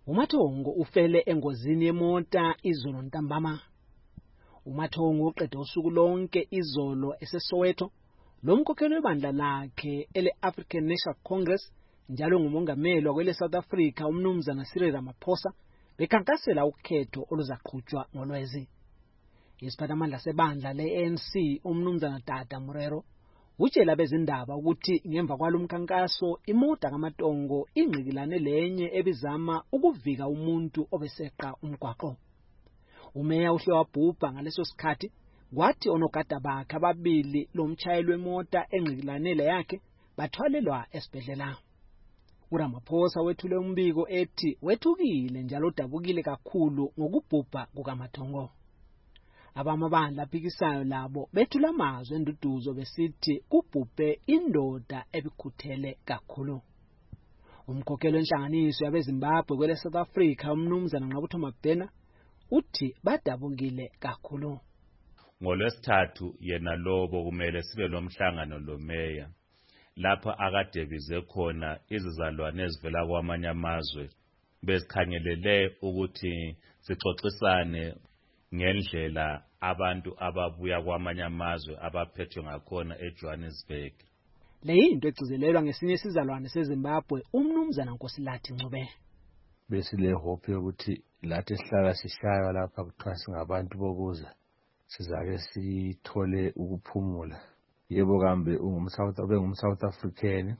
uMathongo ufele engozini yemota izolo ntambama. uMathongo uqede usuku lonke izolo eseSoweto lomkhokheli webandla lakhe ele-African National Congress njalo ngumongameli wakwele South Africa umnumzana Cyril Ramaphosa bekhankasela ukhetho oluzaqhutshwa ngoLwezi. Isiphathamandla sebandla le-ANC umnumzana Tata Morero utshela bezindaba ukuthi ngemva kwalomkhankaso imota kaMathongo ingqikilane lenye ebizama ukuvika umuntu obeseqa umgwaqo. Umeya uhle wabhubha ngaleso sikhathi kwathi onogada bakhe ababili lomtshayeli wemota engqikilanele yakhe bathwalelwa esibhedlela. uRamaphosa wethule umbiko ethi wethukile njalo udabukile kakhulu ngokubhubha kukaMathongo. Abamabandla aphikisayo labo bethula amazwi enduduzo besithi kubhubhe indoda ebikhuthele kakhulu. Umkhokheli wenhlanganiso yabeZimbabwe kwele South Africa umnumzana Nqabutho Mabhena uthi badabukile kakhulu. NgoLwesithathu yena lobo kumele sibe lomhlangano lomeya lapha akade bize khona izizalwane ezivela kwamanye amazwe bezikhangelele ukuthi sixoxisane ngendlela abantu ababuya kwamanye amazwe abaphethwe ngakhona eJohannesburg. Leyinto egcizelelwa ngesinye isizalwane seZimbabwe umnumzana Nkosilathi Ncube. Besile hope yokuthi lathi sihlala sishaywa lapha kuthiwa singabantu bokuza sizake sithole ukuphumula. Yebo kambe ungumSouth African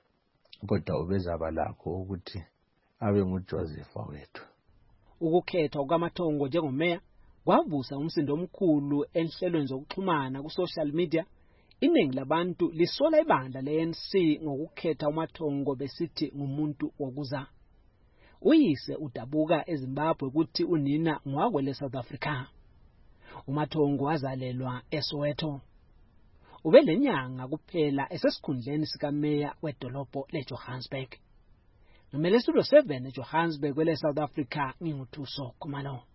kodwa ubezaba lakho ukuthi abe nguJoseph wethu. Ukukhethwa kukaMathongo njengomeya kwavusa umsindo omkhulu enhlelweni zokuxhumana ku-social media. Iningi labantu lisola ibandla le-ANC ngokukhetha uMathongo besithi ngumuntu wokuza. Uyise udabuka eZimbabwe ukuthi unina ngwakwele South Africa. uMathongo wazalelwa eSoweto. Ubelenyanga kuphela esesikhundleni sikameya wedolobho leJohannesburg. Nomele studio 7 eJohannesburg kwele South Africa nginguthuso Khumalo.